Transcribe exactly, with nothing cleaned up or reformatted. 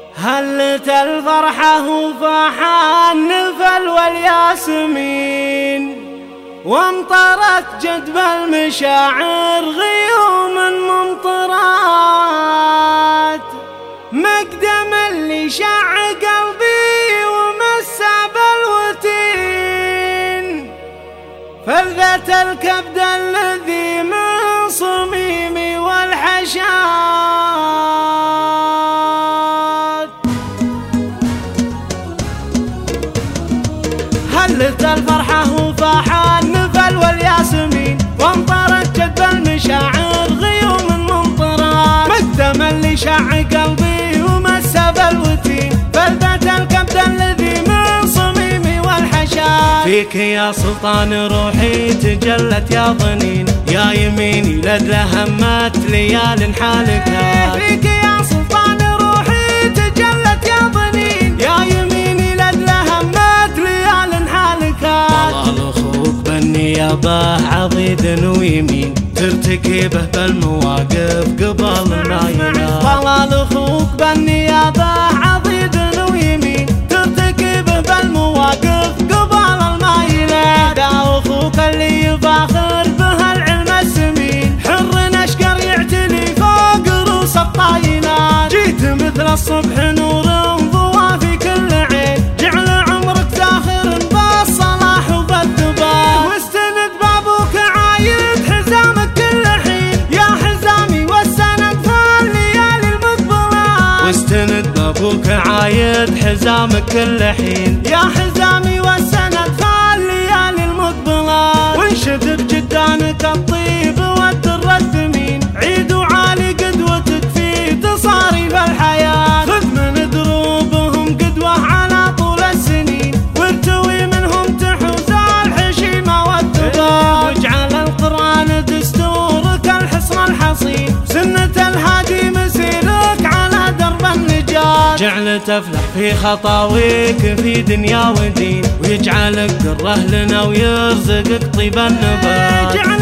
هلت الفرحة وفاح النفل والياسمين، وامطرت جدب المشاعر غيوم ممطرات، مقدم اللي شع قلبي ومسى بالوتين، فلذة الكبد الذي من صميمي والحشات. هلت الفرحة وفاح النفل والياسمين، وامطرت جدب المشاعر غيوم ممطرات، مقدم اللي شع قلبي ومسى بالوتين، فلذة الكبد الذي من صميمي والحشات. فيك يا سلطان روحي تجلت يا ظنين، يا يميني لدى همات ليال حالك. فيك يا سلطان روحي تجلت يا ظنين، يا يميني لدى همات ليال حالك. طلال اخوك بالنيابة عضيد ويمين، ترتكبه بالمواقف قبل ما ينام. طلال اخوك بالنيابة عضيد ويمين، ترتكبه بالمواقف قبل ما ينام. دا اخوك اللي يفاخر به العلم السمين، حر اشقر يعتلي فوق رؤوس الطاينات. جيت مثل الصبح نور ضوى في كل عين، جعل عمرك زاخر بالصلاح وبالثبات، واستند بابوك عايد حزامك كل حين، يا حزامي والسند في الليالي المقبلات. واستند بابوك عايد حزامك كل حين، يا حزامي والسند في الليالي المقبلات. وانشد بجدانك الطيب والدر الثمين، عيد وعالي قدوتك في تصاريف الحياة. خذ من دروبهم قدوة على طول السنين، وارتوي منهم تحوز الحشيمة والثبات. واجعل القرآن دستورك الحصن الحصين، سنة الهادي مسيرك على درب النجاة. جعل تفلح في خطاويك في دنيا ودين، ويجعلك قره لنا ويرزقك طيب النبات.